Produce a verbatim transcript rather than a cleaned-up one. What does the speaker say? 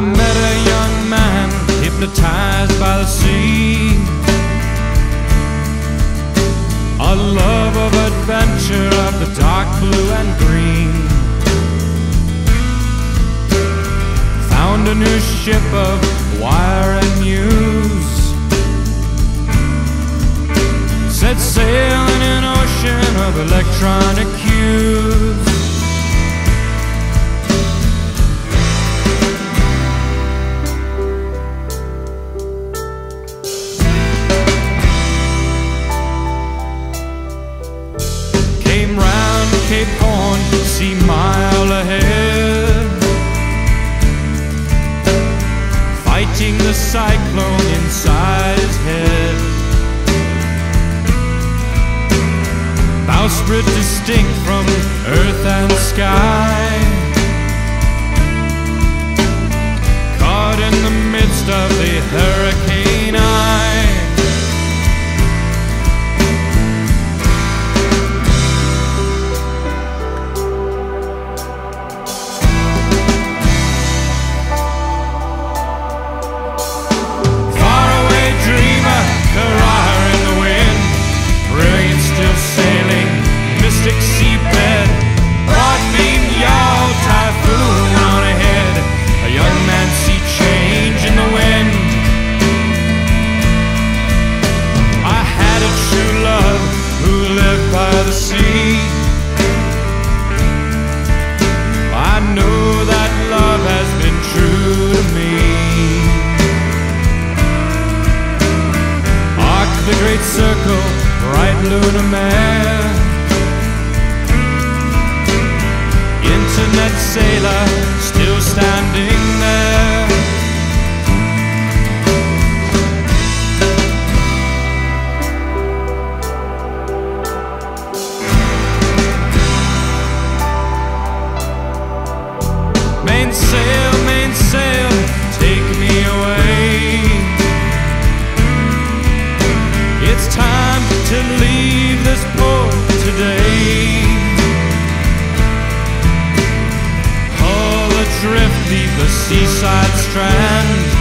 met a young man hypnotized by the sea, a love of adventure of the dark blue and green. Found a new ship of wire and news, set sail in an ocean of electronic cues. Came round Cape Horn, sea mile ahead, fighting the cyclone inside his head. Bowsprit distinct from earth and sky, caught in the midst of the hurricane eye. Faraway dreamer, career in the wind, brilliant still sailing, mystic seabed, broad-beam yaw, typhoon on ahead, a young man see change in the wind. I had a true love who lived by the sea. I know that love has been true to me. Arc the great circle, bright lunar mare, internet sailor still standing there. Mainsail, mainsail, take me away. It's time to leave this port today. Hull adrift, leave the seaside strand,